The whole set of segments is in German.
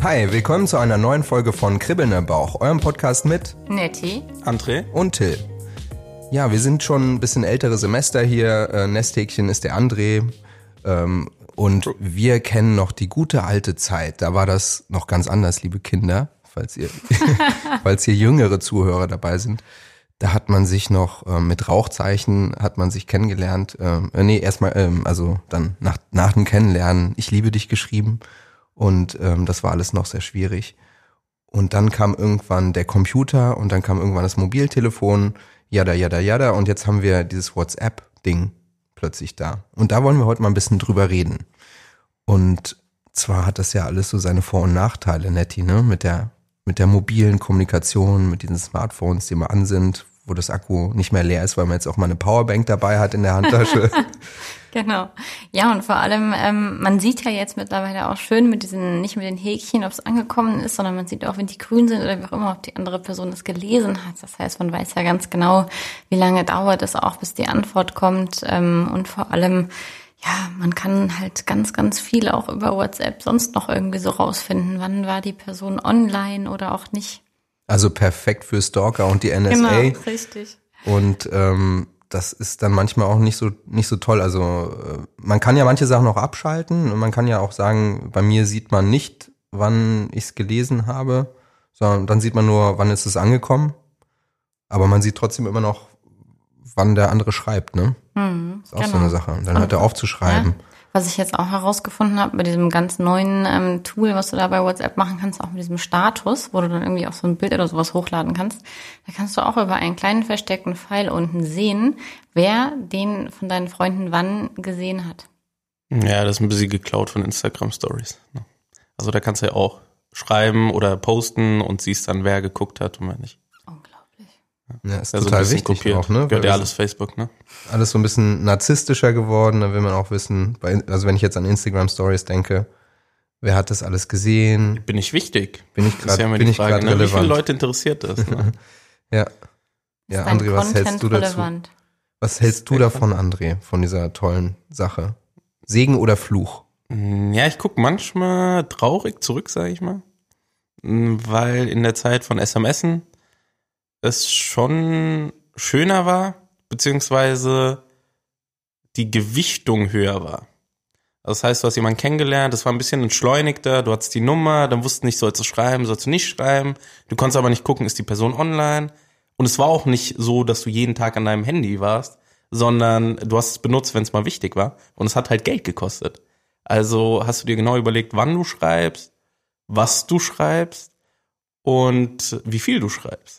Hi, willkommen zu einer neuen Folge von Kribbeln im Bauch, eurem Podcast mit Netti, André und Till. Ja, wir sind schon ein bisschen ältere Semester hier. Nesthäkchen ist der André. Und wir kennen noch die gute alte Zeit. Da war das noch ganz anders, liebe Kinder, falls ihr jüngere Zuhörer dabei sind. Da hat man sich noch mit Rauchzeichen hat man sich kennengelernt. Also dann nach dem Kennenlernen, ich liebe dich geschrieben. Und das war alles noch sehr schwierig. Und dann kam irgendwann der Computer und dann kam irgendwann das Mobiltelefon, jada. Und jetzt haben wir dieses WhatsApp-Ding plötzlich da. Und da wollen wir heute mal ein bisschen drüber reden. Und zwar hat das ja alles so seine Vor- und Nachteile, Netti, ne? Mit der mobilen Kommunikation, mit diesen Smartphones, die immer an sind, wo das Akku nicht mehr leer ist, weil man jetzt auch mal eine Powerbank dabei hat in der Handtasche. Genau. Ja, und vor allem, man sieht ja jetzt mittlerweile auch schön nicht mit den Häkchen, ob es angekommen ist, sondern man sieht auch, wenn die grün sind oder wie auch immer, ob die andere Person das gelesen hat. Das heißt, man weiß ja ganz genau, wie lange dauert es auch, bis die Antwort kommt. Und vor allem, ja, man kann halt ganz, ganz viel auch über WhatsApp sonst noch irgendwie so rausfinden. Wann war die Person online oder auch nicht? Also perfekt für Stalker und die NSA. Genau, richtig. Und das ist dann manchmal auch nicht so toll. Also man kann ja manche Sachen auch abschalten und man kann ja auch sagen, bei mir sieht man nicht, wann ich es gelesen habe, sondern dann sieht man nur, wann ist es angekommen. Aber man sieht trotzdem immer noch, wann der andere schreibt, ne? Ist auch so eine Sache. Und dann hört er aufzuschreiben. Ja, was ich jetzt auch herausgefunden habe, bei diesem ganz neuen Tool, was du da bei WhatsApp machen kannst, auch mit diesem Status, wo du dann irgendwie auch so ein Bild oder sowas hochladen kannst, da kannst du auch über einen kleinen versteckten Pfeil unten sehen, wer den von deinen Freunden wann gesehen hat. Ja, das ist ein bisschen geklaut von Instagram Stories. Also da kannst du ja auch schreiben oder posten und siehst dann, wer geguckt hat und wer nicht. Ja, ist also total wichtig kopiert. auch, ne? Gehört ja alles Facebook, ne? Alles so ein bisschen narzisstischer geworden, da will man auch wissen, also wenn ich jetzt an Instagram Stories denke, wer hat das alles gesehen? Bin ich wichtig? Bin ich gerade relevant? Wie viele Leute interessiert das? Ne? Ja. Ja, André, was hältst du dazu? Relevant? Was hältst du davon, André, von dieser tollen Sache? Segen oder Fluch? Ja, ich gucke manchmal traurig zurück, sage ich mal, weil in der Zeit von SMSen es schon schöner war, beziehungsweise die Gewichtung höher war. Das heißt, du hast jemanden kennengelernt, das war ein bisschen entschleunigter, du hattest die Nummer, dann wusstest nicht, sollst du schreiben, sollst du nicht schreiben. Du konntest aber nicht gucken, ist die Person online. Und es war auch nicht so, dass du jeden Tag an deinem Handy warst, sondern du hast es benutzt, wenn es mal wichtig war. Und es hat halt Geld gekostet. Also hast du dir genau überlegt, wann du schreibst, was du schreibst und wie viel du schreibst.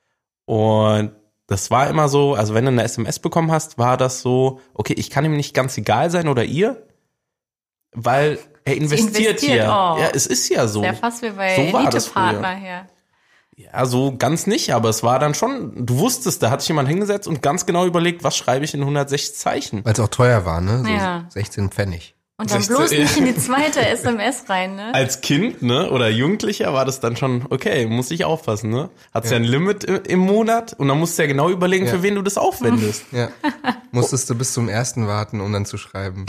Und das war immer so, also wenn du eine SMS bekommen hast, war das so, okay, ich kann ihm nicht ganz egal sein oder ihr, weil er investiert hier. Oh. Ja, es ist ja so. Sehr fast wie bei so Elite-Partner hier. Ja, so ganz nicht, aber es war dann schon, du wusstest, da hat sich jemand hingesetzt und ganz genau überlegt, was schreibe ich in 160 Zeichen. Weil es auch teuer war, ne? So Ja. 16 Pfennig. Und dann bloß nicht in die zweite SMS rein, ne? Als Kind, ne, oder Jugendlicher war das dann schon, okay, muss ich aufpassen, ne? Hat's ja ein Limit im Monat und dann musst du ja genau überlegen, für wen du das aufwendest. Ja. Musstest du bis zum ersten warten, um dann zu schreiben.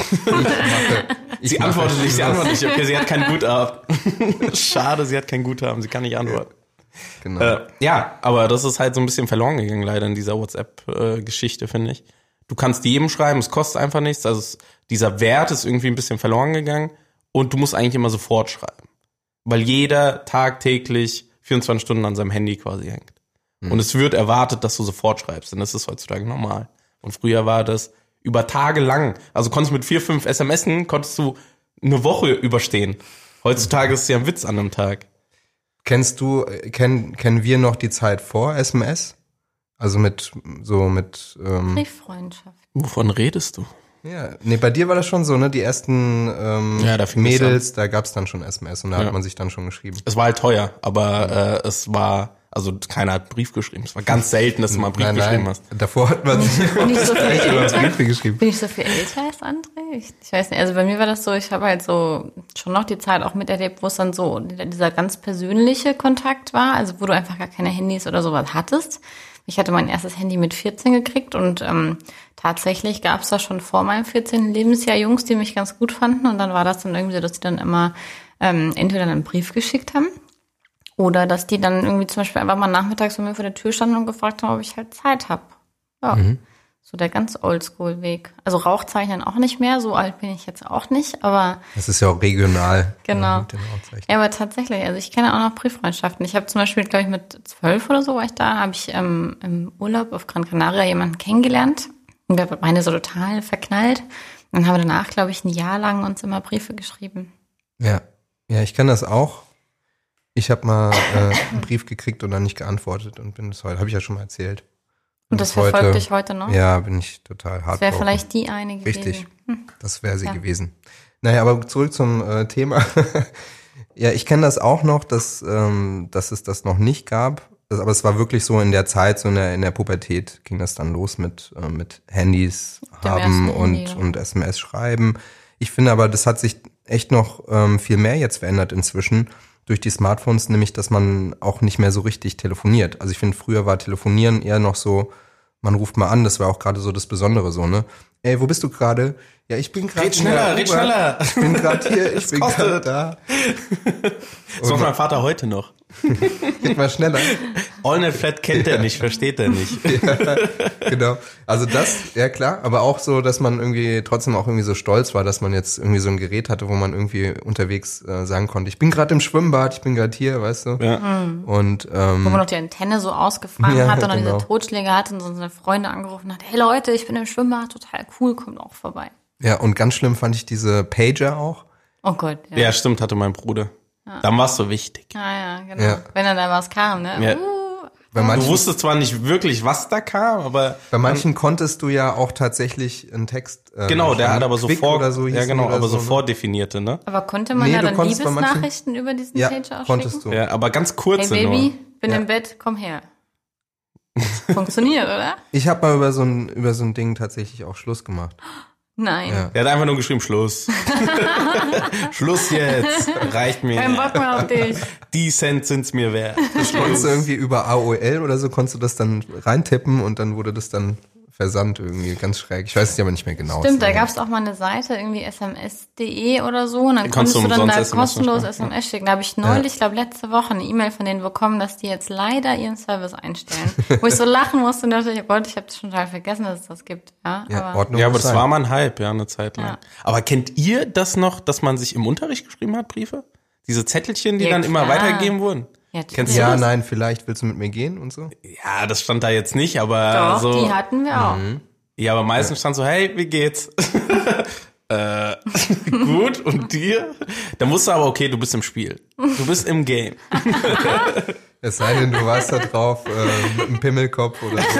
Sie antwortet nicht, okay, sie hat kein Guthaben. Schade, sie hat kein Guthaben, sie kann nicht antworten. Genau. Ja, aber das ist halt so ein bisschen verloren gegangen, leider in dieser WhatsApp-Geschichte, finde ich. Du kannst jedem schreiben, es kostet einfach nichts, also dieser Wert ist irgendwie ein bisschen verloren gegangen und du musst eigentlich immer sofort schreiben, weil jeder tagtäglich 24 Stunden an seinem Handy quasi hängt. Und es wird erwartet, dass du sofort schreibst, denn das ist heutzutage normal. Und früher war das über Tage lang, also konntest du mit 4, 5 SMSen, konntest du eine Woche überstehen. Heutzutage ist es ja ein Witz an einem Tag. Kennen wir noch die Zeit vor SMS? Also mit Brieffreundschaft. Wovon redest du? Ja, nee, bei dir war das schon so, ne? Die ersten da fing Mädels, da gab's dann schon SMS und da hat man sich dann schon geschrieben. Es war halt teuer, aber es war, also keiner hat Brief geschrieben. Es war ganz selten, dass du mal einen Brief geschrieben hast. Davor hat man sich Bin ich so viel älter? Briefe geschrieben. Bin ich so viel älter als André? Ich weiß nicht, also bei mir war das so, ich habe halt so schon noch die Zeit auch miterlebt, wo es dann so dieser ganz persönliche Kontakt war, also wo du einfach gar keine Handys oder sowas hattest. Ich hatte mein erstes Handy mit 14 gekriegt und tatsächlich gab es da schon vor meinem 14. Lebensjahr Jungs, die mich ganz gut fanden und dann war das dann irgendwie so, dass die dann immer entweder einen Brief geschickt haben oder dass die dann irgendwie zum Beispiel einfach mal nachmittags bei mir vor der Tür standen und gefragt haben, ob ich halt Zeit habe. Ja, so der ganz Oldschool-Weg. Also Rauchzeichnen auch nicht mehr, so alt bin ich jetzt auch nicht, aber Das ist ja auch regional. genau. Mit den Rauchzeichen. Ja, aber tatsächlich, also ich kenne auch noch Brieffreundschaften. Ich habe zum Beispiel, glaube ich, mit 12 oder so war ich da, habe ich im Urlaub auf Gran Canaria jemanden kennengelernt. Und wir waren so total verknallt. Und dann haben wir danach, glaube ich, ein Jahr lang uns immer Briefe geschrieben. Ja, ich kenne das auch. Ich habe mal einen Brief gekriegt und dann nicht geantwortet und bin bis heute, habe ich ja schon mal erzählt. Und das verfolgt dich heute noch? Ja, bin ich total hart. Das wäre vielleicht die eine gewesen. Richtig, das wäre sie gewesen. Naja, aber zurück zum Thema. Ja, ich kenne das auch noch, dass es das noch nicht gab. Aber es war wirklich so in der Zeit, so in der Pubertät ging das dann los mit Handys haben und SMS schreiben. Ich finde aber, das hat sich echt noch viel mehr jetzt verändert inzwischen durch die Smartphones, nämlich, dass man auch nicht mehr so richtig telefoniert. Also ich finde, früher war Telefonieren eher noch so, man ruft mal an, das war auch gerade so das Besondere so, ne? Ey, wo bist du gerade? Ja, ich bin gerade Red schneller. Ich bin gerade hier, ich bin gerade da. Das macht mein Vater heute noch. Geht mal schneller. AllNet Flat kennt er nicht, versteht er nicht. Ja, genau. Also das, ja klar, aber auch so, dass man irgendwie trotzdem auch irgendwie so stolz war, dass man jetzt irgendwie so ein Gerät hatte, wo man irgendwie unterwegs sagen konnte, ich bin gerade im Schwimmbad, ich bin gerade hier, weißt du? Ja. Und Wo man noch die Antenne so ausgefahren Ja, hat und dann genau. diese Totschläge hatte und so seine Freunde angerufen hat, hey Leute, ich bin im Schwimmbad, total cool, kommt auch vorbei. ja, und ganz schlimm fand ich diese Pager auch. Oh Gott, ja. Ja, stimmt, hatte mein Bruder. Dann war's so wichtig. Ja, genau. Ja. Wenn dann da was kam, ne? Ja. Bei Du manchen, wusstest zwar nicht wirklich, was da kam, aber bei manchen konntest du ja auch tatsächlich einen Text. genau, der hat aber Quick sofort, oder so ja hießen genau, oder aber so, so vordefinierte, ne? Aber konnte man Nee, ja du dann konntest bei manchen- Liebesnachrichten über diesen Ja, Page auch konntest schicken? du. Ja, aber ganz kurze Hey Baby, nur. bin Ja. im Bett, komm her. Funktioniert, oder? Ich habe mal über so ein Ding tatsächlich auch Schluss gemacht. Nein. Ja. Der hat einfach nur geschrieben, Schluss. Schluss jetzt. Reicht mir. Kein Bock mehr auf dich. Die Cent sind's mir wert. Konntest du irgendwie über AOL oder so, konntest du das dann reintippen und dann wurde das dann versandt irgendwie, ganz schräg. Ich weiß es aber nicht mehr genau. Stimmt, da gab's auch mal eine Seite, irgendwie sms.de oder so, und dann konntest du dann umsonst da SMS kostenlos schicken. SMS schicken. Da habe ich neulich, ich glaube letzte Woche, eine E-Mail von denen bekommen, dass die jetzt leider ihren Service einstellen. Wo ich so lachen musste und dachte, oh Gott, ich habe schon total vergessen, dass es das gibt. Ja, Ja, aber Ordnung Ja, aber muss das sein. war mal ein Hype, ja, eine Zeit lang. Ja. Aber kennt ihr das noch, dass man sich im Unterricht geschrieben hat, Briefe? Diese Zettelchen, die Ja, dann immer klar. weitergegeben wurden? Ja, Kennst du Ja, das? nein, vielleicht willst du mit mir gehen und so. Ja, das stand da jetzt nicht, aber doch, so. die hatten wir auch. Ja, aber meistens stand so, hey, wie geht's? Gut, und dir? Da musst du aber, okay, du bist im Spiel. Du bist im Game. Es sei denn, du warst da drauf mit einem Pimmelkopf oder so.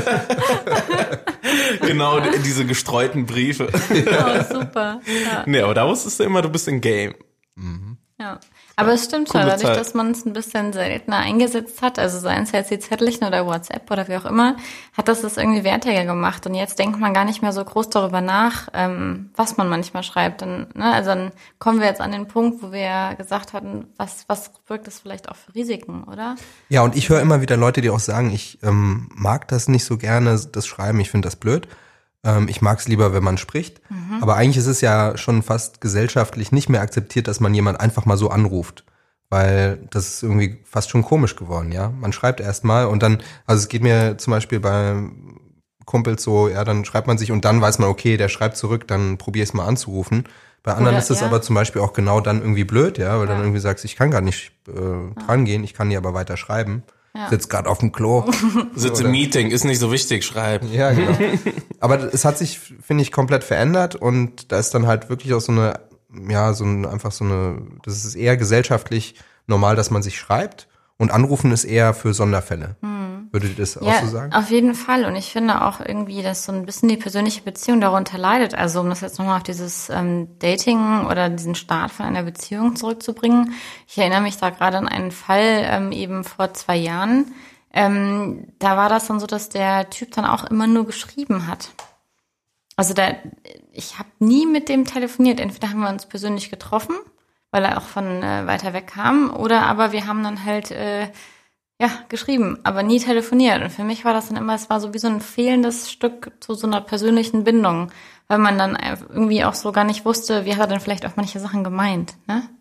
Genau, diese gestreuten Briefe. Oh, super. Ja. Nee, aber da wusstest du immer, du bist im Game. Ja, aber es stimmt schon, Coole dadurch, Zeit. dass man es ein bisschen seltener eingesetzt hat, also seien es jetzt die Zettelchen oder WhatsApp oder wie auch immer, hat das irgendwie wertiger gemacht. Und jetzt denkt man gar nicht mehr so groß darüber nach, was man manchmal schreibt. Und, ne, also dann kommen wir jetzt an den Punkt, wo wir ja gesagt hatten, was birgt das vielleicht auch für Risiken, oder? Ja, und ich höre immer wieder Leute, die auch sagen, ich mag das nicht so gerne, das Schreiben, ich finde das blöd. Ich mag es lieber, wenn man spricht. Aber eigentlich ist es ja schon fast gesellschaftlich nicht mehr akzeptiert, dass man jemand einfach mal so anruft. Weil das ist irgendwie fast schon komisch geworden, ja. Man schreibt erst mal und dann, also es geht mir zum Beispiel bei Kumpels so, ja, dann schreibt man sich und dann weiß man, okay, der schreibt zurück, dann probier es mal anzurufen. Bei anderen Oder, ist es ja. aber zum Beispiel auch genau dann irgendwie blöd, ja, weil dann irgendwie sagst, ich kann gar nicht dran gehen, ich kann dir aber weiter schreiben. Ja. Sitzt gerade auf dem Klo. Sitz im Meeting, ist nicht so wichtig, schreib. Ja, genau. Aber es hat sich, finde ich, komplett verändert und da ist dann halt wirklich auch so eine, ja, das ist eher gesellschaftlich normal, dass man sich schreibt und Anrufen ist eher für Sonderfälle. Würdet ihr das auch so sagen? Auf jeden Fall. Und ich finde auch irgendwie, dass so ein bisschen die persönliche Beziehung darunter leidet. Also um das jetzt nochmal auf dieses Dating oder diesen Start von einer Beziehung zurückzubringen. Ich erinnere mich da gerade an einen Fall eben vor 2 Jahren. Da war das dann so, dass der Typ dann auch immer nur geschrieben hat. Also ich habe nie mit dem telefoniert. Entweder haben wir uns persönlich getroffen, weil er auch von weiter weg kam, oder aber wir haben dann halt geschrieben, aber nie telefoniert. Und für mich war das dann immer, es war so wie so ein fehlendes Stück zu so einer persönlichen Bindung, weil man dann irgendwie auch so gar nicht wusste, wie hat er denn vielleicht auch manche Sachen gemeint, ne?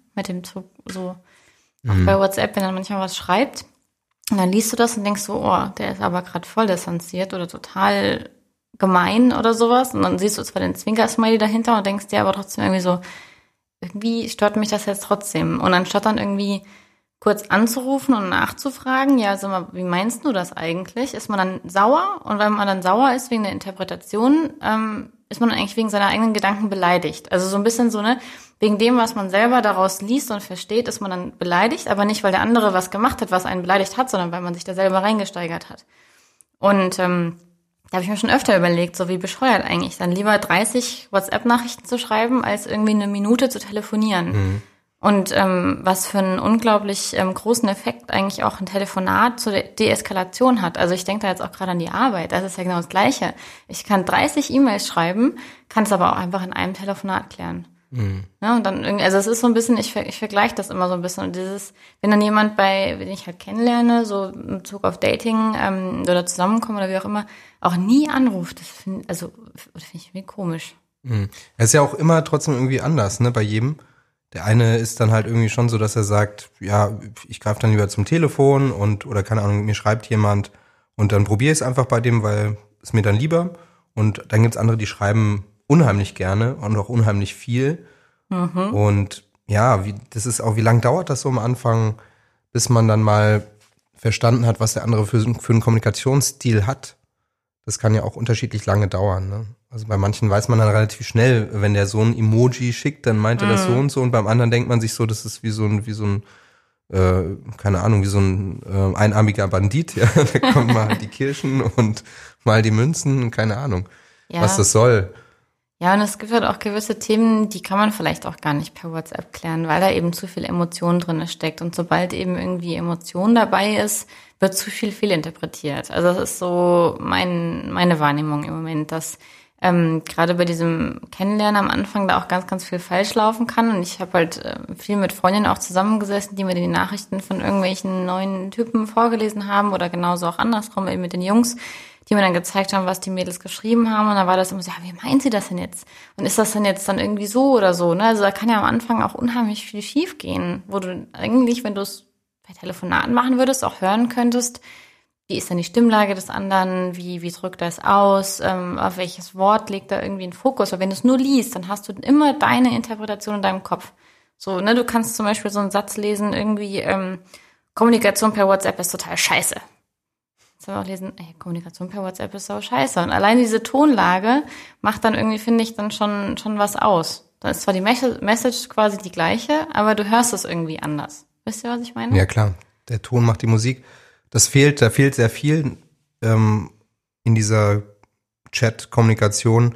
mit dem so auch bei WhatsApp, wenn dann manchmal was schreibt und dann liest du das und denkst so, oh, der ist aber gerade voll distanziert oder total gemein oder sowas und dann siehst du zwar den Zwinker-Smiley dahinter und denkst dir aber trotzdem irgendwie so, irgendwie stört mich das jetzt trotzdem. Und anstatt dann irgendwie kurz anzurufen und nachzufragen, ja, sag mal, wie meinst du das eigentlich? Ist man dann sauer? Und wenn man dann sauer ist wegen der Interpretation, ist man dann eigentlich wegen seiner eigenen Gedanken beleidigt. Also so ein bisschen so, ne, wegen dem, was man selber daraus liest und versteht, ist man dann beleidigt, aber nicht, weil der andere was gemacht hat, was einen beleidigt hat, sondern weil man sich da selber reingesteigert hat. Und da habe ich mir schon öfter überlegt, so wie bescheuert eigentlich, dann lieber 30 WhatsApp-Nachrichten zu schreiben, als irgendwie eine Minute zu telefonieren. Mhm. Und was für einen unglaublich großen Effekt eigentlich auch ein Telefonat zur Deeskalation hat. Also ich denke da jetzt auch gerade an die Arbeit, das ist ja genau das Gleiche. Ich kann 30 E-Mails schreiben, kann es aber auch einfach in einem Telefonat klären. Mhm. Ja, und dann irgendwie, also es ist so ein bisschen, ich vergleiche das immer so ein bisschen. Und dieses, wenn dann jemand den ich halt kennenlerne, so in Bezug auf Dating oder Zusammenkommen oder wie auch immer, auch nie anruft, das finde ich irgendwie komisch. Mhm. Es ist ja auch immer trotzdem irgendwie anders, ne, bei jedem. Der eine ist dann halt irgendwie schon so, dass er sagt, ja, ich greife dann lieber zum Telefon oder keine Ahnung, mir schreibt jemand und dann probiere ich es einfach bei dem, weil es mir dann lieber. Und dann gibt's andere, die schreiben unheimlich gerne und auch unheimlich viel. Mhm. Und ja, das ist auch, wie lang dauert das so am Anfang, bis man dann mal verstanden hat, was der andere für einen Kommunikationsstil hat. Das kann ja auch unterschiedlich lange dauern, ne? Also bei manchen weiß man dann relativ schnell, wenn der so ein Emoji schickt, dann meint er das so und so und beim anderen denkt man sich so, das ist wie so ein keine Ahnung, wie so ein einarmiger Bandit, ja. Da kommen mal die Kirschen und mal die Münzen, keine Ahnung, was das soll. Ja, und es gibt halt auch gewisse Themen, die kann man vielleicht auch gar nicht per WhatsApp klären, weil da eben zu viel Emotion drin steckt. Und sobald eben irgendwie Emotion dabei ist, wird zu viel fehlinterpretiert. Also das ist so meine Wahrnehmung im Moment, dass gerade bei diesem Kennenlernen am Anfang da auch ganz, ganz viel falsch laufen kann. Und ich habe halt viel mit Freundinnen auch zusammengesessen, die mir die Nachrichten von irgendwelchen neuen Typen vorgelesen haben oder genauso auch andersrum eben mit den Jungs, die mir dann gezeigt haben, was die Mädels geschrieben haben. Und dann war das immer so, ja, wie meinen sie das denn jetzt? Und ist das denn jetzt dann irgendwie so oder so? Ne? Also da kann ja am Anfang auch unheimlich viel schief gehen, wo du eigentlich, wenn du es bei Telefonaten machen würdest, auch hören könntest, wie ist denn die Stimmlage des anderen, wie drückt er es aus, auf welches Wort legt er irgendwie einen Fokus? Weil wenn du es nur liest, dann hast du immer deine Interpretation in deinem Kopf. So, ne, du kannst zum Beispiel so einen Satz lesen, irgendwie, Kommunikation per WhatsApp ist total scheiße. Jetzt haben wir auch lesen, Kommunikation per WhatsApp ist so scheiße. Und allein diese Tonlage macht dann irgendwie, finde ich, dann schon was aus. Dann ist zwar die Message quasi die gleiche, aber du hörst es irgendwie anders. Wisst ihr, was ich meine? Ja, klar. Der Ton macht die Musik. Da fehlt sehr viel in dieser Chat-Kommunikation.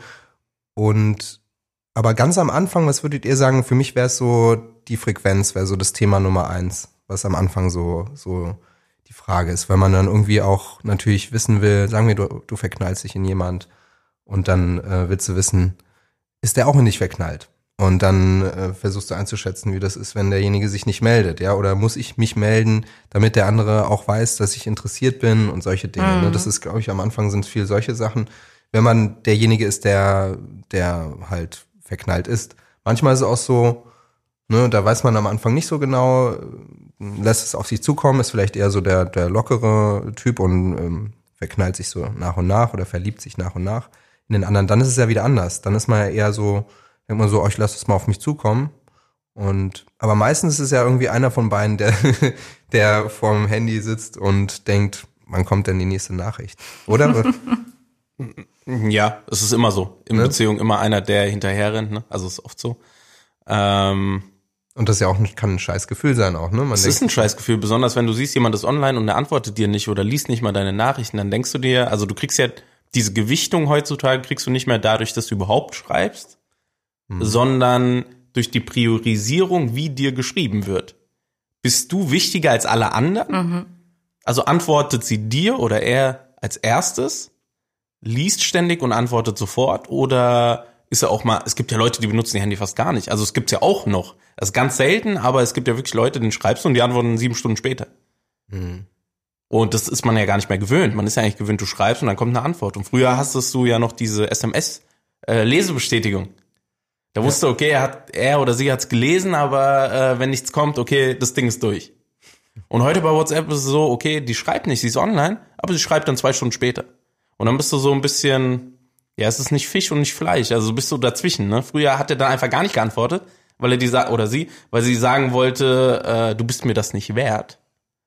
Aber ganz am Anfang, was würdet ihr sagen, für mich wäre es so, die Frequenz wäre so das Thema Nummer 1, was am Anfang so die Frage ist, weil man dann irgendwie auch natürlich wissen will, sagen wir, du verknallst dich in jemand und dann willst du wissen, ist der auch in dich verknallt? Und dann versuchst du einzuschätzen, wie das ist, wenn derjenige sich nicht meldet, ja, oder muss ich mich melden, damit der andere auch weiß, dass ich interessiert bin und solche Dinge. Ne? Das ist, glaube ich, am Anfang sind viel solche Sachen, wenn man derjenige ist, der halt verknallt ist. Manchmal ist es auch so, ne, da weiß man am Anfang nicht so genau, lässt es auf sich zukommen, ist vielleicht eher so der lockere Typ und verknallt sich so nach und nach oder verliebt sich nach und nach in den anderen. Dann ist es ja wieder anders. Dann ist man ja eher so, denkt man so, ich lasse es mal auf mich zukommen. Aber meistens ist es ja irgendwie einer von beiden, der vorm Handy sitzt und denkt, wann kommt denn die nächste Nachricht? Oder? Ja, es ist immer so. In Beziehung immer einer, der hinterher rennt, ne? Also ist oft so. Und das ja auch kann ein scheiß Gefühl sein auch, ne? Es ist ein scheiß Gefühl, besonders wenn du siehst, jemand ist online und er antwortet dir nicht oder liest nicht mal deine Nachrichten, dann denkst du dir, also du kriegst ja diese Gewichtung heutzutage kriegst du nicht mehr dadurch, dass du überhaupt schreibst, sondern durch die Priorisierung, wie dir geschrieben wird. Bist du wichtiger als alle anderen? Mhm. Also antwortet sie dir oder er als erstes, liest ständig und antwortet sofort oder ist er auch mal, es gibt ja Leute, die benutzen ihr Handy fast gar nicht. Also es gibt's ja auch noch. Das ist ganz selten, aber es gibt ja wirklich Leute, denen schreibst du und die antworten 7 Stunden später. Mhm. Und das ist man ja gar nicht mehr gewöhnt. Man ist ja eigentlich gewöhnt, du schreibst und dann kommt eine Antwort. Und früher hast du ja noch diese SMS-Lesebestätigung. Da wusste, okay, er oder sie hat's gelesen, aber wenn nichts kommt, okay, das Ding ist durch. Und heute bei WhatsApp ist es so, okay, die schreibt nicht, sie ist online, aber sie schreibt dann 2 Stunden später. Und dann bist du so ein bisschen, ja, es ist nicht Fisch und nicht Fleisch, also bist du dazwischen, ne? Früher hat er dann einfach gar nicht geantwortet, weil sie sagen wollte, du bist mir das nicht wert.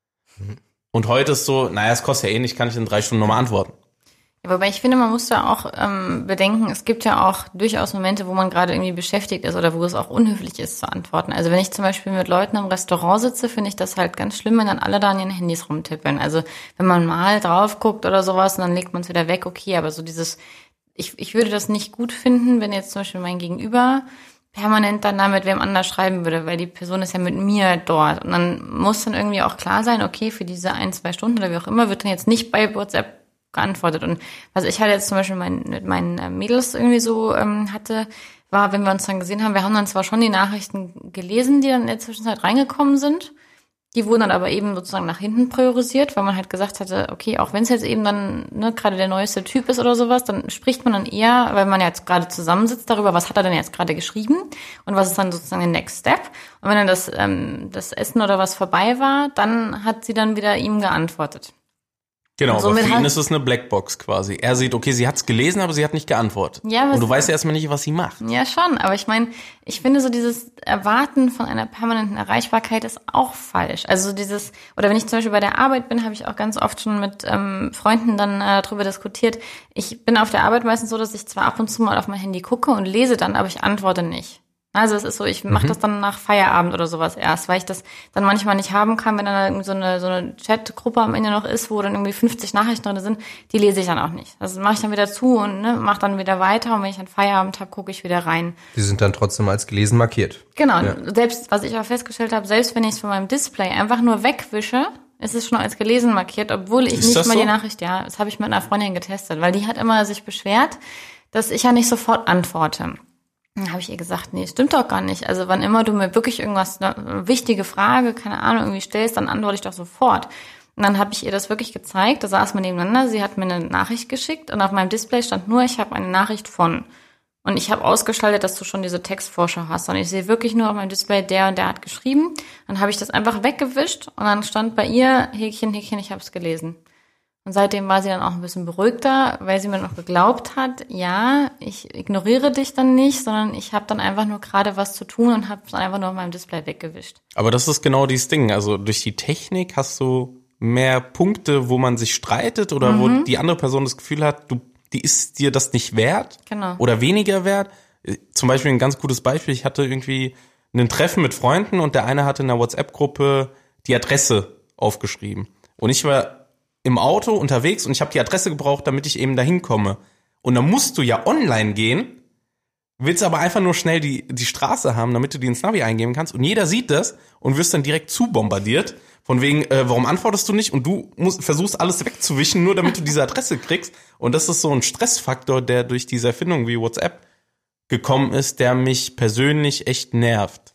Und heute ist so, naja, es kostet ja eh nicht, kann ich in 3 Stunden nochmal antworten. Ja, wobei ich finde, man muss da auch bedenken, es gibt ja auch durchaus Momente, wo man gerade irgendwie beschäftigt ist oder wo es auch unhöflich ist zu antworten. Also wenn ich zum Beispiel mit Leuten im Restaurant sitze, finde ich das halt ganz schlimm, wenn dann alle da an ihren Handys rumtippeln. Also wenn man mal drauf guckt oder sowas und dann legt man es wieder weg, okay, aber so dieses, ich würde das nicht gut finden, wenn jetzt zum Beispiel mein Gegenüber permanent dann da mit wem anders schreiben würde, weil die Person ist ja mit mir dort. Und dann muss dann irgendwie auch klar sein, okay, für diese 1-2 Stunden oder wie auch immer wird dann jetzt nicht bei WhatsApp geantwortet. Und was ich halt jetzt zum Beispiel mit meinen Mädels irgendwie so hatte, war, wenn wir uns dann gesehen haben, wir haben dann zwar schon die Nachrichten gelesen, die dann in der Zwischenzeit reingekommen sind, die wurden dann aber eben sozusagen nach hinten priorisiert, weil man halt gesagt hatte, okay, auch wenn es jetzt eben dann gerade der neueste Typ ist oder sowas, dann spricht man dann eher, weil man ja jetzt gerade zusammensitzt darüber, was hat er denn jetzt gerade geschrieben und was ist dann sozusagen der Next Step. Und wenn dann das Essen oder was vorbei war, dann hat sie dann wieder ihm geantwortet. Genau, aber für ihn ist es eine Blackbox quasi. Er sieht, okay, sie hat's gelesen, aber sie hat nicht geantwortet. Ja, und du weißt ja erstmal nicht, was sie macht. Ja, schon, aber ich meine, ich finde so dieses Erwarten von einer permanenten Erreichbarkeit ist auch falsch. Also dieses, oder wenn ich zum Beispiel bei der Arbeit bin, habe ich auch ganz oft schon mit Freunden dann darüber diskutiert. Ich bin auf der Arbeit meistens so, dass ich zwar ab und zu mal auf mein Handy gucke und lese dann, aber ich antworte nicht. Also es ist so, ich mache das dann nach Feierabend oder sowas erst, weil ich das dann manchmal nicht haben kann, wenn dann irgendwie so eine Chatgruppe am Ende noch ist, wo dann irgendwie 50 Nachrichten drin sind, die lese ich dann auch nicht. Also mache ich dann wieder zu und mache dann wieder weiter und wenn ich dann Feierabend habe, gucke ich wieder rein. Die sind dann trotzdem als gelesen markiert. Genau, ja. Selbst, was ich auch festgestellt habe, selbst wenn ich es von meinem Display einfach nur wegwische, ist es schon als gelesen markiert, obwohl ich nicht mal die Nachricht, ja, das habe ich mit einer Freundin getestet, weil die hat immer sich beschwert, dass ich ja nicht sofort antworte. Dann habe ich ihr gesagt, nee, stimmt doch gar nicht. Also wann immer du mir wirklich irgendwas, eine wichtige Frage, keine Ahnung, irgendwie stellst, dann antworte ich doch sofort. Und dann habe ich ihr das wirklich gezeigt, da saßen wir nebeneinander, sie hat mir eine Nachricht geschickt und auf meinem Display stand nur, ich habe eine Nachricht von. Und ich habe ausgeschaltet, dass du schon diese Textvorschau hast. Und ich sehe wirklich nur auf meinem Display, der und der hat geschrieben. Dann habe ich das einfach weggewischt und dann stand bei ihr, Häkchen, Häkchen, ich habe es gelesen. Und seitdem war sie dann auch ein bisschen beruhigter, weil sie mir noch geglaubt hat, ja, ich ignoriere dich dann nicht, sondern ich habe dann einfach nur gerade was zu tun und habe es einfach nur auf meinem Display weggewischt. Aber das ist genau dieses Ding. Also durch die Technik hast du mehr Punkte, wo man sich streitet oder wo die andere Person das Gefühl hat, die ist dir das nicht wert oder weniger wert. Zum Beispiel ein ganz gutes Beispiel, ich hatte irgendwie ein Treffen mit Freunden und der eine hatte in der WhatsApp-Gruppe die Adresse aufgeschrieben. Und ich war im Auto unterwegs und ich habe die Adresse gebraucht, damit ich eben dahin komme. Und dann musst du ja online gehen, willst aber einfach nur schnell die Straße haben, damit du die ins Navi eingeben kannst. Und jeder sieht das und wirst dann direkt zubombardiert. Von wegen, warum antwortest du nicht? Und du versuchst alles wegzuwischen, nur damit du diese Adresse kriegst. Und das ist so ein Stressfaktor, der durch diese Erfindung wie WhatsApp gekommen ist, der mich persönlich echt nervt.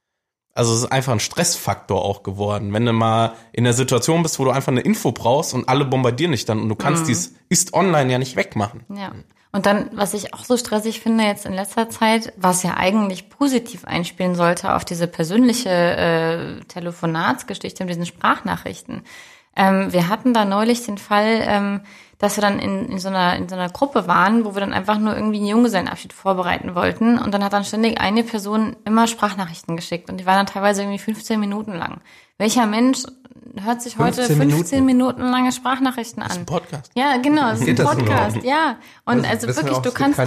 Also es ist einfach ein Stressfaktor auch geworden. Wenn du mal in der Situation bist, wo du einfach eine Info brauchst und alle bombardieren dich dann und du kannst dies ist online ja nicht wegmachen. Ja. Und dann, was ich auch so stressig finde jetzt in letzter Zeit, was ja eigentlich positiv einspielen sollte auf diese persönliche Telefonatsgeschichte mit diesen Sprachnachrichten. Wir hatten da neulich den Fall, dass wir dann in so einer Gruppe waren, wo wir dann einfach nur irgendwie einen Junggesellenabschied vorbereiten wollten. Und dann hat dann ständig eine Person immer Sprachnachrichten geschickt. Und die waren dann teilweise irgendwie 15 Minuten lang. Welcher Mensch hört sich heute 15 Minuten lange Sprachnachrichten an? Das ist ein Podcast. Ja, genau, das ist ein Podcast, ja. Und also wirklich, du kannst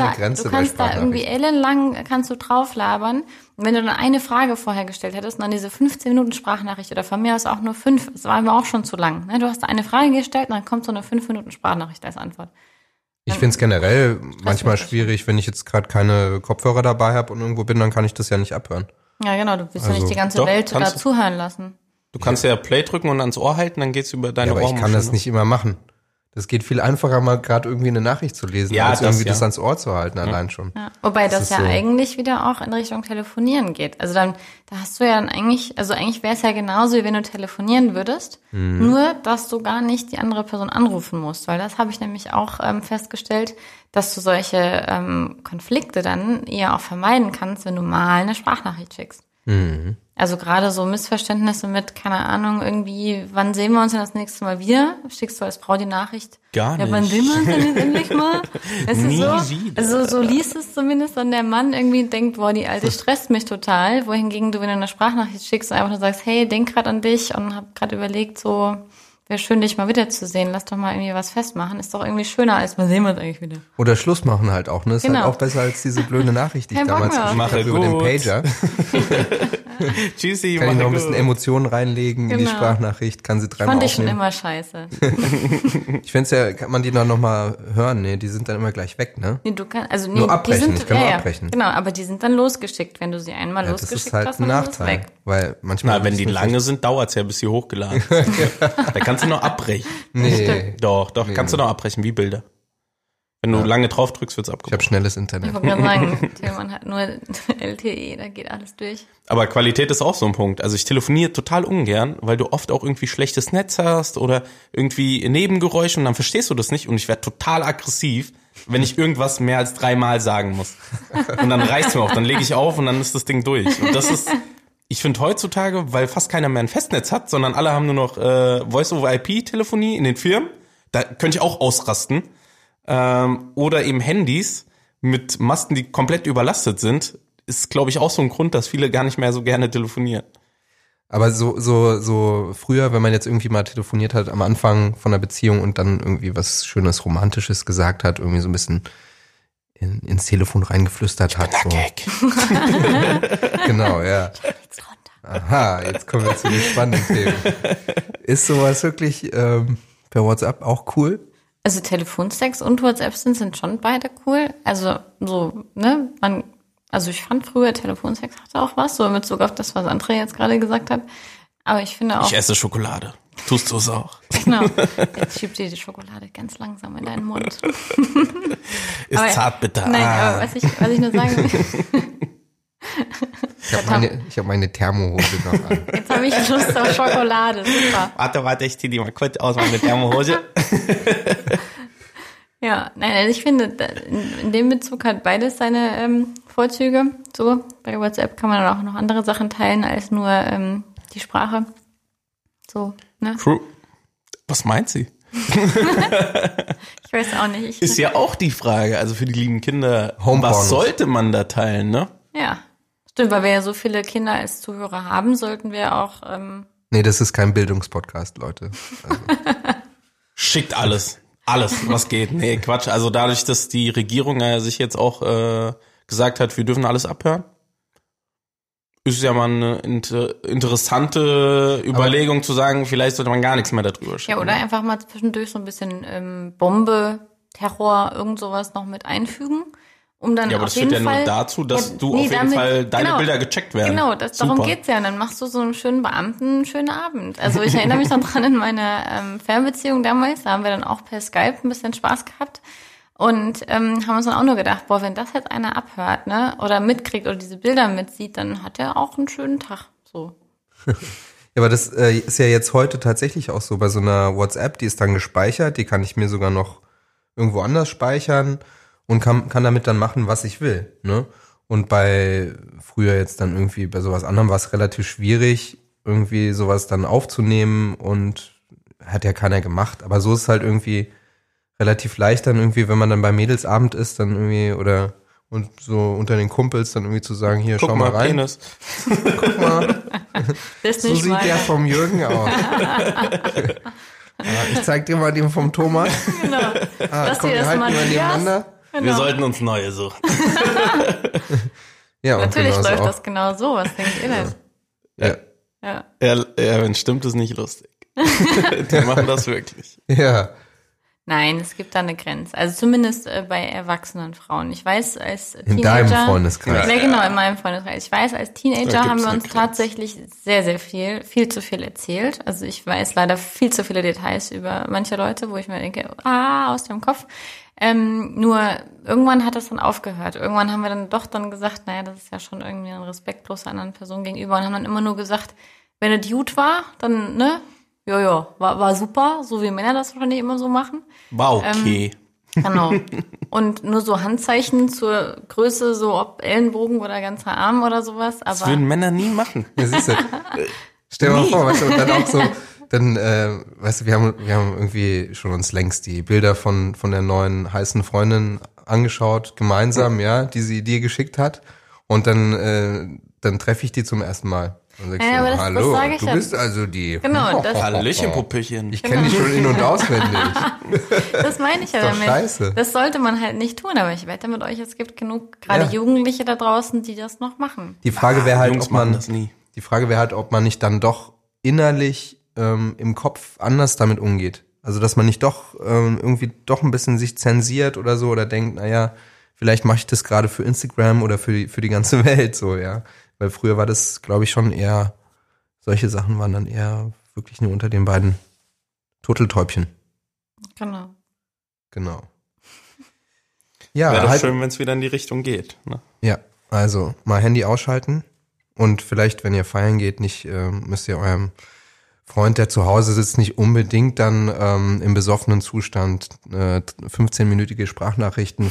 da irgendwie ellenlang kannst du drauf labern. Und wenn du dann eine Frage vorher gestellt hättest und dann diese 15 Minuten Sprachnachricht oder von mir aus auch nur 5, das war aber auch schon zu lang. Du hast da eine Frage gestellt und dann kommt so eine 5 Minuten Sprachnachricht als Antwort. Ich finde es generell manchmal schwierig, wenn ich jetzt gerade keine Kopfhörer dabei habe und irgendwo bin, dann kann ich das ja nicht abhören. Ja, genau, du willst ja nicht die ganze Welt da zuhören lassen. Du kannst ja Play drücken und ans Ohr halten, dann geht's über deine Ohrmuschel. Aber ich kann das nicht immer machen. Das geht viel einfacher, mal gerade irgendwie eine Nachricht zu lesen, Ja, als irgendwie das ja. ans Ohr zu halten, allein schon. Ja. Wobei das ist ja so. eigentlich wieder auch in Richtung Telefonieren geht. Also dann, da hast du ja dann eigentlich wäre es ja genauso, wie wenn du telefonieren würdest, nur, dass du gar nicht die andere Person anrufen musst, weil das habe ich nämlich auch festgestellt, dass du solche Konflikte dann eher auch vermeiden kannst, wenn du mal eine Sprachnachricht schickst. Also gerade so Missverständnisse mit, keine Ahnung, irgendwie, wann sehen wir uns denn das nächste Mal wieder? Schickst du als Frau die Nachricht? Gar Ja, wann nicht. sehen wir uns denn jetzt endlich mal? Es ist Nie so, wieder. also so liest es zumindest dann der Mann irgendwie denkt, boah, die Alte stresst mich total. Wohingegen du, wenn du eine Sprachnachricht schickst und einfach nur sagst, hey, denk grad an dich und hab grad überlegt, so, wäre schön, dich mal wiederzusehen. Lass doch mal irgendwie was festmachen. Ist doch irgendwie schöner, als wann sehen wir uns eigentlich wieder. Oder Schluss machen halt auch, ne? Ist halt Genau. auch besser als diese blöde Nachricht, die ich Kein Bock damals mehr. geschickt Mache habe über den gut. Pager. Tschüssi, Kann ich noch ein mach bisschen gut. Emotionen reinlegen in die Genau. Sprachnachricht, kann sie dreimal Fand ich schon aufnehmen. immer scheiße. Ich find's ja, kann man die dann nochmal hören? Nee, die sind dann immer gleich weg, ne? Nee, du kannst, also nee, Nur abbrechen, die sind, ich kann nur abbrechen. Genau, aber die sind dann losgeschickt. Wenn du sie einmal Ja, das losgeschickt ist halt hast, ein dann ist es Nachteil. weg. Weil manchmal. Na, wenn ist die es nicht lange sind, dauert's ja, bis sie hochgeladen sind. Da kannst du noch abbrechen. Nee, Doch, kannst du noch abbrechen, wie Bilder. Wenn du lange drauf drückst, wird's ich habe abgebrochen. schnelles Ich Internet. wollte gerade sagen, Tillmann hat nur LTE, da geht alles durch. Aber Qualität ist auch so ein Punkt. Also ich telefoniere total ungern, weil du oft auch irgendwie schlechtes Netz hast oder irgendwie Nebengeräusche und dann verstehst du das nicht und ich werde total aggressiv, wenn ich irgendwas mehr als 3-mal sagen muss. Und dann reicht's mir auch, dann lege ich auf und dann ist das Ding durch. Und das ist, ich finde heutzutage, weil fast keiner mehr ein Festnetz hat, sondern alle haben nur noch Voice-over-IP-Telefonie in den Firmen, da könnte ich auch ausrasten. Oder eben Handys mit Masten, die komplett überlastet sind, ist, glaube ich, auch so ein Grund, dass viele gar nicht mehr so gerne telefonieren. Aber so früher, wenn man jetzt irgendwie mal telefoniert hat am Anfang von einer Beziehung und dann irgendwie was Schönes, Romantisches gesagt hat, irgendwie so ein bisschen ins Telefon reingeflüstert hat. So. Gag. Genau, ja. Jetzt runter. Aha, jetzt kommen wir zu den spannenden Themen. Ist sowas wirklich per WhatsApp auch cool? Also Telefonsex und WhatsApp sind schon beide cool. Also so, ne, also ich fand früher Telefonsex hatte auch was, so in Bezug auf das, was André jetzt gerade gesagt hat. Aber ich finde auch, Ich esse Schokolade. Tust du es auch? genau, jetzt schiebt dir die Schokolade ganz langsam in deinen Mund. Ist Aber- zartbitter. Nein, aber was ich nur sagen will, Ich hab meine Thermohose noch an. jetzt habe ich Lust auf Schokolade, super. Warte, ich zieh die mal kurz aus, meine Thermohose. Ja, nein, also ich finde, in dem Bezug hat beides seine Vorzüge. So, bei WhatsApp kann man dann auch noch andere Sachen teilen als nur die Sprache. So, ne? True. Was meint sie? Ich weiß auch nicht. Ist ja auch die Frage, also für die lieben Kinder, Homepornos. was sollte man da teilen, ne? Ja, stimmt, weil wir ja so viele Kinder als Zuhörer haben, sollten wir auch Nee, das ist kein Bildungspodcast, Leute. Schickt alles, was geht. Nee, Quatsch. Also dadurch, dass die Regierung ja sich jetzt auch gesagt hat, wir dürfen alles abhören, ist ja mal eine interessante Überlegung zu sagen, vielleicht sollte man gar nichts mehr darüber schicken. ja, oder einfach mal zwischendurch so ein bisschen Bombe, Terror, irgend sowas noch mit einfügen, um dann Ja, aber auf das jeden führt ja Fall nur dazu, dass Ja, du nee, auf jeden damit- Fall deine genau. Bilder gecheckt werden. Genau, darum Super. geht's ja. Und dann machst du so einen schönen Beamten, einen schönen Abend. Also ich erinnere mich noch dran in meiner Fernbeziehung damals, da haben wir dann auch per Skype ein bisschen Spaß gehabt und haben uns dann auch nur gedacht, boah, wenn das jetzt einer abhört, ne, oder mitkriegt oder diese Bilder mitsieht, dann hat er auch einen schönen Tag. So. Ja, aber das ist ja jetzt heute tatsächlich auch so bei so einer WhatsApp, die ist dann gespeichert, die kann ich mir sogar noch irgendwo anders speichern und kann damit dann machen, was ich will, ne? Und bei früher jetzt dann irgendwie bei sowas anderem war es relativ schwierig, irgendwie sowas dann aufzunehmen und hat ja keiner gemacht. Aber so ist es halt irgendwie relativ leicht dann irgendwie, wenn man dann beim Mädelsabend ist, dann irgendwie oder und so unter den Kumpels dann irgendwie zu sagen, hier, Guck schau mal mal, rein. Penis. Guck mal, Das ist so nicht sieht mal. der vom Jürgen aus. Ich zeig dir mal den vom Thomas. Genau. Das Komm, hier wir ist halten mal Matthias. nebeneinander. Genau. Wir sollten uns neue suchen. Ja, und Natürlich genauso läuft auch. das genau so. Was denkt ihr denn? Ja. Ja. Ja, wenn stimmt, ist nicht lustig. Die machen das wirklich. Ja. Nein, es gibt da eine Grenze. Also zumindest bei erwachsenen Frauen. Ich weiß, als Teenager... In deinem Freundeskreis. Ja, genau, in meinem Freundeskreis. Ich weiß, als Teenager haben wir uns tatsächlich sehr, sehr viel zu viel erzählt. Also ich weiß leider viel zu viele Details über manche Leute, wo ich mir denke, aus dem Kopf. Nur irgendwann hat das dann aufgehört. Irgendwann haben wir dann gesagt, naja, das ist ja schon irgendwie ein respektlos einer anderen Person gegenüber und haben dann immer nur gesagt, wenn es gut war, dann, ne, war super, so wie Männer das wahrscheinlich immer so machen. War okay. Genau. Und nur so Handzeichen zur Größe, so ob Ellenbogen oder ganzer Arm oder sowas. Aber Das würden Männer nie machen. Ja, siehst du. Stell dir mal vor, weißt du, und dann auch so, weißt du, wir haben irgendwie schon uns längst die Bilder von der neuen heißen Freundin angeschaut, gemeinsam, ja, die sie dir geschickt hat. Und dann treffe ich die zum ersten Mal. Und sagst Ja, so, aber das hallo, sag ich du ja. bist also die. Genau, das- Hallöchen, Puppelchen. Ich kenne dich schon in- und auswendig. das meine ich ja Ist doch damit. scheiße. Das sollte man halt nicht tun, aber ich wette mit euch, es gibt genug, gerade Ja. Jugendliche da draußen, die das noch machen. Die Frage wäre halt, Jungs machen das nie. Die Frage wäre halt, ob man nicht dann doch innerlich im Kopf anders damit umgeht. Also dass man nicht doch irgendwie doch ein bisschen sich zensiert oder so oder denkt, naja, vielleicht mache ich das gerade für Instagram oder für die ganze Welt so, ja. Weil früher war das, glaube ich, schon eher, solche Sachen waren dann eher wirklich nur unter den beiden Turteltäubchen. Genau. Genau. Ja, Wäre doch halt, schön, wenn es wieder in die Richtung geht. Ne? ja, also mal Handy ausschalten und vielleicht, wenn ihr feiern geht, nicht müsst ihr eurem Freund, der zu Hause sitzt, nicht unbedingt dann im besoffenen Zustand 15-minütige Sprachnachrichten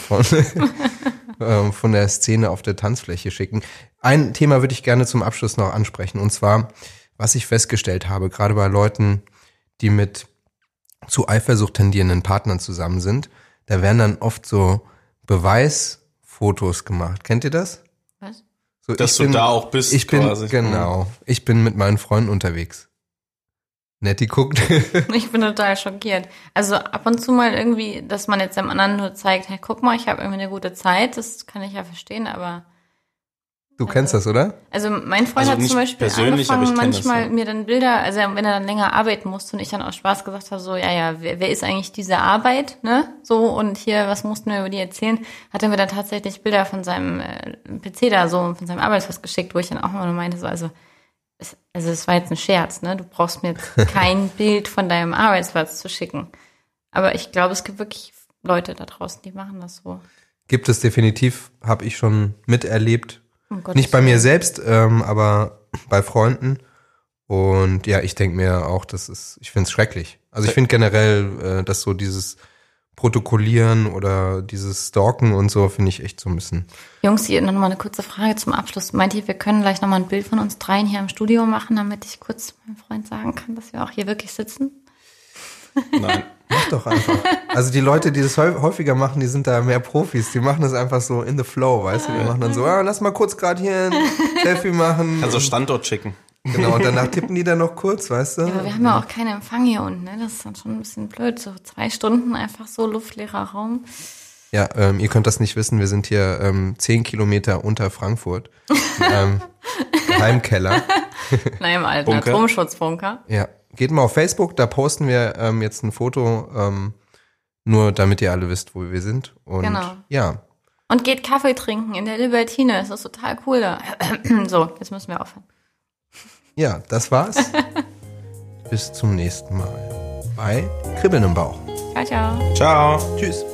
von der Szene auf der Tanzfläche schicken. Ein Thema würde ich gerne zum Abschluss noch ansprechen, und zwar, was ich festgestellt habe, gerade bei Leuten, die mit zu Eifersucht tendierenden Partnern zusammen sind, da werden dann oft so Beweisfotos gemacht. Kennt ihr das? Was? So, Dass du da auch bist ich bin, quasi. Genau. Ich bin mit meinen Freunden unterwegs. Netti guckt. Ich bin total schockiert. Also ab und zu mal irgendwie, dass man jetzt dem anderen nur zeigt, hey, guck mal, ich habe irgendwie eine gute Zeit, das kann ich ja verstehen, aber Du kennst das, oder? also mein Freund Also hat nicht zum Beispiel persönlich, aber angefangen, ich kenn das, manchmal ja. mir dann Bilder, also wenn er dann länger arbeiten musste und ich dann aus Spaß gesagt habe, so, ja, wer ist eigentlich diese Arbeit, ne? So, und hier, was mussten wir über die erzählen? Hat er mir dann tatsächlich Bilder von seinem PC da so, von seinem Arbeitsplatz geschickt, wo ich dann auch mal nur meinte, so, also es war jetzt ein Scherz, ne? Du brauchst mir jetzt kein Bild von deinem Arbeitsplatz zu schicken. Aber ich glaube, es gibt wirklich Leute da draußen, die machen das so. Gibt es definitiv, habe ich schon miterlebt. Um Gottes Nicht bei mir Willen. selbst, aber bei Freunden. Und ja, ich denke mir auch, ich finde es schrecklich. Also ich finde generell, dass so dieses Protokollieren oder dieses Stalken und so, finde ich echt so ein bisschen. Jungs, hier noch mal eine kurze Frage zum Abschluss. Meint ihr, wir können gleich noch mal ein Bild von uns dreien hier im Studio machen, damit ich kurz meinem Freund sagen kann, dass wir auch hier wirklich sitzen? Nein. Mach doch einfach. Also die Leute, die das häufiger machen, die sind da mehr Profis. Die machen das einfach so in the flow, weißt du? Die machen dann so, lass mal kurz gerade hier ein Selfie machen. Also Standort schicken. Genau, und danach tippen die dann noch kurz, weißt du? Ja, aber wir haben ja auch keinen Empfang hier unten, ne? Das ist dann schon ein bisschen blöd. So 2 Stunden einfach so luftleerer Raum. Ja, ihr könnt das nicht wissen, wir sind hier 10 Kilometer unter Frankfurt in einem Geheimkeller. Nein, im alten Bunker. Atomschutzbunker. Ja, geht mal auf Facebook, da posten wir jetzt ein Foto, nur damit ihr alle wisst, wo wir sind. Und Genau. ja, Und geht Kaffee trinken in der Libertine. Das ist total cool da. So, jetzt müssen wir aufhören. ja, das war's. Bis zum nächsten Mal bei Kribbeln im Bauch. Ciao, ciao. Ciao. Tschüss.